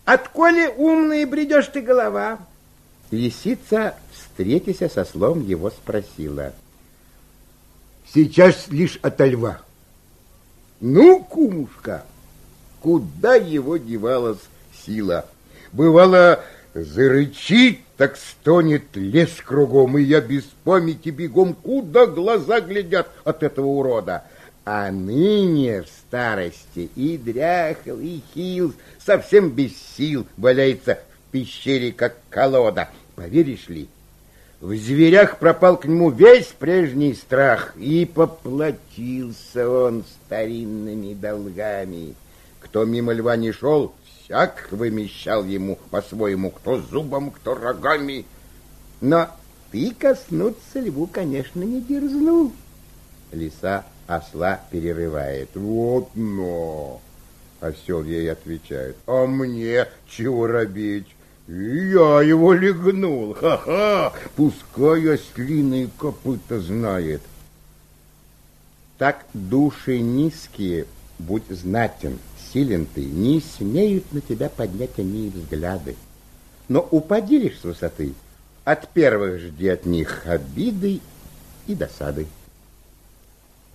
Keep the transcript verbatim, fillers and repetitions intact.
Отколи умный бредешь ты, голова? Лисица, встретясь со слом, его спросила. Сейчас лишь ото льва. Ну, кумушка, куда его девалась сила? Бывало, зарычит, так стонет лес кругом, и я без памяти бегом, куда глаза глядят от этого урода. А ныне в старости и дряхл, и хил, совсем без сил, валяется в пещере, как колода. Поверишь ли, в зверях пропал к нему весь прежний страх, и поплатился он старинными долгами. Кто мимо льва не шел, всяк вымещал ему по-своему, кто зубом, кто рогами. Но ты коснуться льву, конечно, не дерзнул. Лиса осла перерывает. Вот но! Осел ей отвечает. А мне чего робить? Я его легнул. Ха-ха! Пускай ослиные копыта знает. Так души низкие, будь знатен, силен ты, не смеют на тебя поднять они взгляды. Но упади лишь с высоты, от первых жди от них обиды и досады.